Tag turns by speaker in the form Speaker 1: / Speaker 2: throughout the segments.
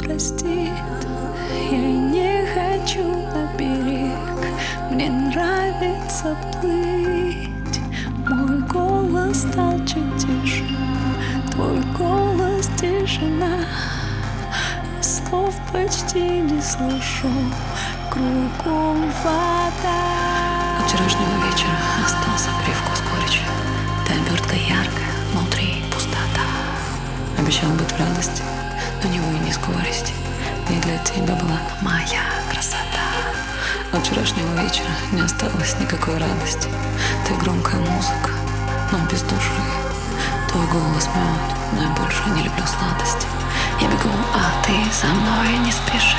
Speaker 1: простит. Я не хочу на берег, мне нравится плыть. Мой голос стал чуть тише, твой голос тишина. Слов почти не слышу, кругом вода.
Speaker 2: От вчерашнего вечера остался привкус горечи. Ты обертка яркая, внутри пустота. Обещал быть в радости, но не вынес горести. Не для тебя была моя красота. От вчерашнего вечера не осталось никакой радости. Ты громкая музыка, но без души. Твой голос мед, но я больше не люблю сладости. Я бегу, а ты за мной не спеши.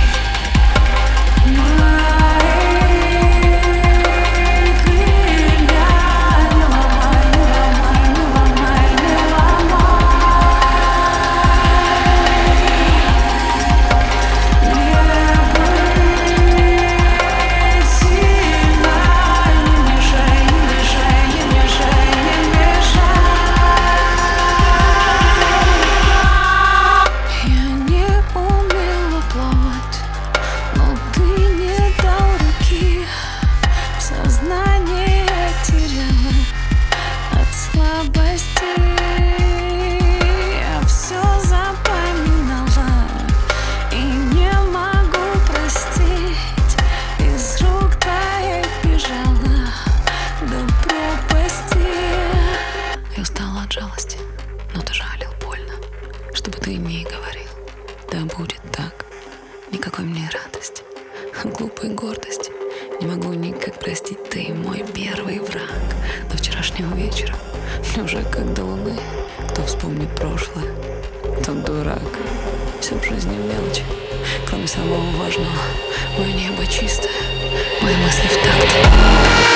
Speaker 2: Жалости, но ты жалил больно, чтобы ты не говорил. Да будет так, никакой мне радости, глупой гордости. Не могу никак простить, ты мой первый враг. До вчерашнего вечера мне уже как до луны. Кто вспомнит прошлое, тот дурак. Все в жизни мелочи, кроме самого важного. Мое небо чистое, мои мысли в такт.